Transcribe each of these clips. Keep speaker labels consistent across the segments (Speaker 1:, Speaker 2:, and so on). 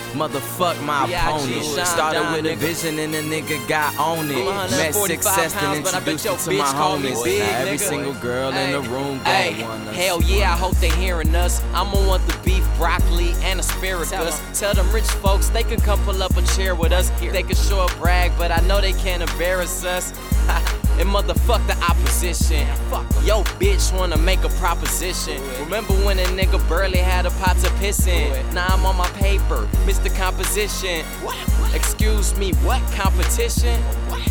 Speaker 1: Motherfuck my opponent. Started with a vision and a nigga got on it. Met success and introduced it to my homies. Now every single girl in the room gon' want us.
Speaker 2: Hell yeah, I hope they hearing us. I'ma want the beef, broccoli, and asparagus. Tell them rich folks they can come pull up a chair with us. They can sure brag, but I know they can't embarrass us. And motherfuck the opposition. Yo, bitch wanna make a proposition. Remember when a nigga barely had a pot to piss in? Now I'm on my paper, Mr. Composition. Excuse me, what competition?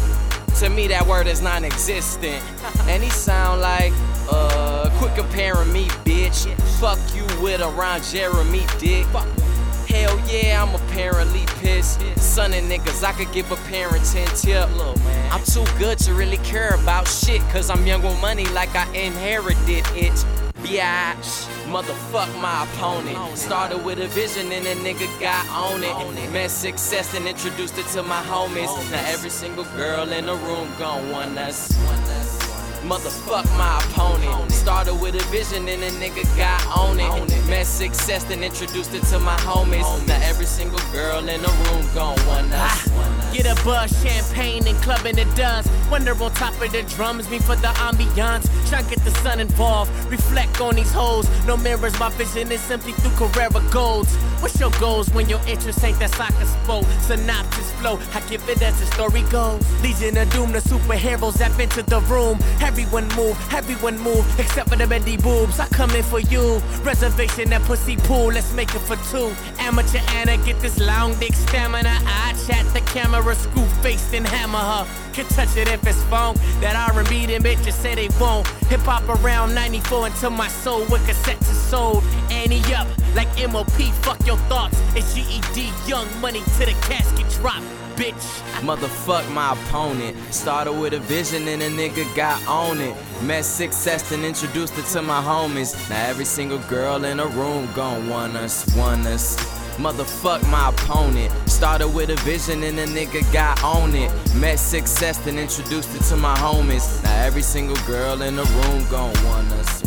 Speaker 2: To me that word is non-existent. And he sound like, quit comparing me, bitch. Fuck you with a Ron Jeremy dick. Hell yeah, I'm apparently pissed. Son of niggas, I could give a parent 10 tip. I'm too good to really care about shit, cause I'm young with money like I inherited it. Biatch, motherfuck my opponent. Started with a vision and a nigga got on it. Met success and introduced it to my homies. Now every single girl in the room gon' want us. Motherfuck my opponent. Started with a vision and a nigga got on it. Met success and introduced it to my homies. Now every single girl in the room gon' want us.
Speaker 3: Get a buzz, champagne and clubbing the dust. Wonder on top of the drums, me for the ambiance. Try to get the sun involved, reflect on these hoes. No mirrors, my vision is simply through Carrera Golds. What's your goals when your interest ain't that soccer sport? Synopsis flow, I give it as the story goes. Legion of Doom, the superheroes zap into the room. Everyone move, except for the bendy boobs. I come in for you. Reservation at Pussy Pool, let's make it for two. Amateur Anna, get this long dick stamina. I chat the camera, screw faced and hammer her. Can touch it if it's funk. That R&B, them bitches say they won't. Hip hop around 94 until my soul with cassettes is sold. Annie up like MOP, fuck your thoughts. It's GED, young money to the casket drop. Bitch.
Speaker 1: Motherfuck my opponent. Started with a vision and a nigga got on it. Met success and introduced it to my homies. Now every single girl in the room gon' want us. Motherfuck my opponent. Started with a vision and a nigga got on it. Met success and introduced it to my homies. Now every single girl in the room gon' want us.